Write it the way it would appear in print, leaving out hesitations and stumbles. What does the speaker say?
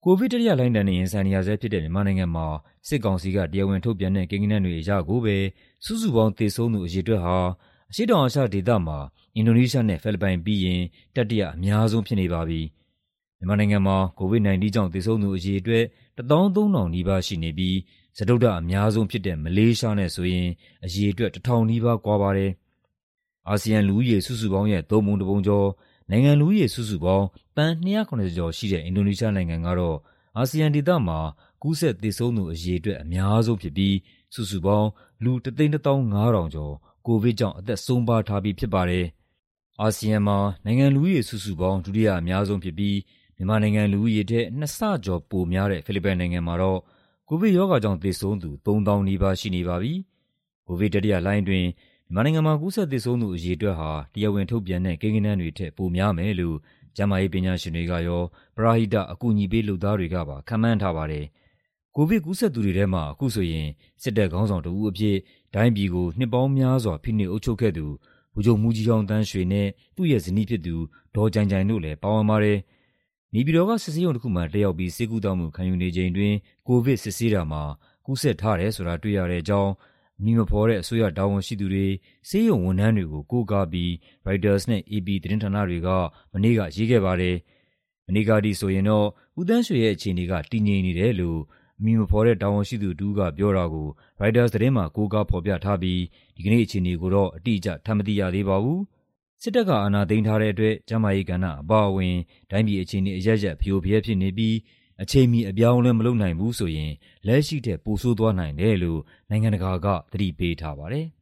ကိုဗစ်တတိယလှိုင်းဒဏ်နဲ့ရင်ဆိုင်နေရဆဲဖြစ်တဲ့မြန်မာနိုင်ငံမှာစစ်ကောင်စီကတရားဝင်ထုတ်ပြန်တဲ့ကိန်းဂဏန်းတွေအရကိုပဲစုစုပေါင်းသေဆုံးသူအရေအတွက်ဟာအရှေ့တောင်အာရှဒေသမှာအင်ဒိုနီးရှားနဲ့ဖိလစ်ပိုင်ပြီးရင်တတိယအများဆုံးဖြစ်နေပါပြီ။မြန်မာနိုင်ငံမှာ COVID-19 ကြောင့်သေဆုံးသူအရေအတွက်13,000 နီးပါးရှိနေပြီးစတုတ္ထအများဆုံးဖြစ်တဲ့မလေးရှားနဲ့ဆိုရင်အရေအတွက် 1,000 နီးပါးကွာပါတယ်။အာဆီယံလူဦးရေစုစုပေါင်းရဲ့3 ပုံ 1 ပုံကျော်နိုင်ငံလူဦးရေစုစုပေါင်းသန်း290ကျော်ရှိတဲ့အင်ဒိုနီးရှားနိုင်ငံကတော့အာဆီယံဒေသမှာကူးစက်သေဆုံးသူအရေအတွက်အများဆုံးဖြစ်ပြီးစုစုပေါင်းလူ 1,500,000 ကျော်ကိုဗစ်ကြောင့်အသက်ဆုံးပါးထားပြီးဖြစ်ပါတယ်။အာဆီယံမှာနိုင်ငံလူဦးရေစုစုပေါင်းဒုတိယအများဆုံးဖြစ်ပြီးမြန်မာနိုင်ငံလူဦးရေထက်2 ဆကျော်ပိုများတဲ့ဖိလစ်ပိုင်နိုင်ငံမှာတော့ကိုဗစ်ရောဂါကြောင့်သေဆုံးသူ 3,000 နီးပါးရှိနေပါပြီ။ကိုဗစ်တတိယလှိုင်းတွင်မြန်မာနိုင်ငံမှာကူးစက်သေဆုံးသူအရေအတွက်ဟာတရားဝင်ထုတ်ပြန်တဲ့ကိန်းဂဏန်းတွေထက်ပိုများမယ်လို့ကျန်းမာရေးပညာရှင်တွေကရောပရဟိတအကူအညီပေးလုပ်သားတွေကပါခန့်မှန်းထားပါတယ်။ကိုဗစ်ကူးစက်သူတွေထဲမှာအခုဆိုရင်စစ်တပ်ခေါင်းဆောင်တဦးအဖြစ်တိုင်းပြည်ကိုနှစ်ပေါင်းများစွာဖိနှိပ်အုပ်ချုပ်ခဲ့သူဗိုလ်ချုပ်မှူးကြီးဟောင်းသန်းရွှေနဲ့သူ့ရဲ့ဇနီးဖြစ်သူဒေါ်ကြိုင်ကြိုင်တို့လည်းပါဝင်ပါတယ်။နေပြည်တော်ကစစ်ဆေးရုံတစ်ခုမှာတက်ရောက်ပြီးဆေးကုသမှုခံယူနေချိန်တွင်ကိုဗစ်စစ်ဆေးတာမှာကူးစက်ထားတယ်ဆိုတာတွေ့ရတဲ့အကြောင်းအမည်မဖော်တဲ့အစိုးရတာဝန်ရှိသူတွေဆေးရုံဝန်ထမ်းတွေကိုကိုးကားပြီး Reuters နဲ့ AP သတင်းဌာနတွေကမနေ့ကရေးခဲ့ပါတယ်။မနေ့ကထိဆိုရင်တော့ဦးသန်းရွှေရဲ့အခြေအနေကတည်ငြိမ်နေတယ်လို့အမည်မဖော်တဲ့တာဝန်ရှိသူတဦးကပြောတာကို Reuters သတင်းမှာကိုးကားဖော်ပြထားပြီးဒီကနေ့အခြေအနေကိုတော့အတိအကျထပ်မသိရသေးပါဘူး။စစ်တပ်ကအာဏာသိမ်းထားတဲ့အတွက်ကျန်းမာရေးကဏ္ဍအပါအဝင်တိုင်းပြည်အခြေအနေအရပ်ရပ်ဖျို့ဖျဲဖြစ်နေပြီးအချိန်မီအပြောင်းအလဲမလုပ်နိုင်ဘူးဆိုရင်လက်ရှိထက်ပိုဆိုးသွားနိုင်တယ်လို့နိုင်ငံတကာကသတိပေးထားပါတယ်။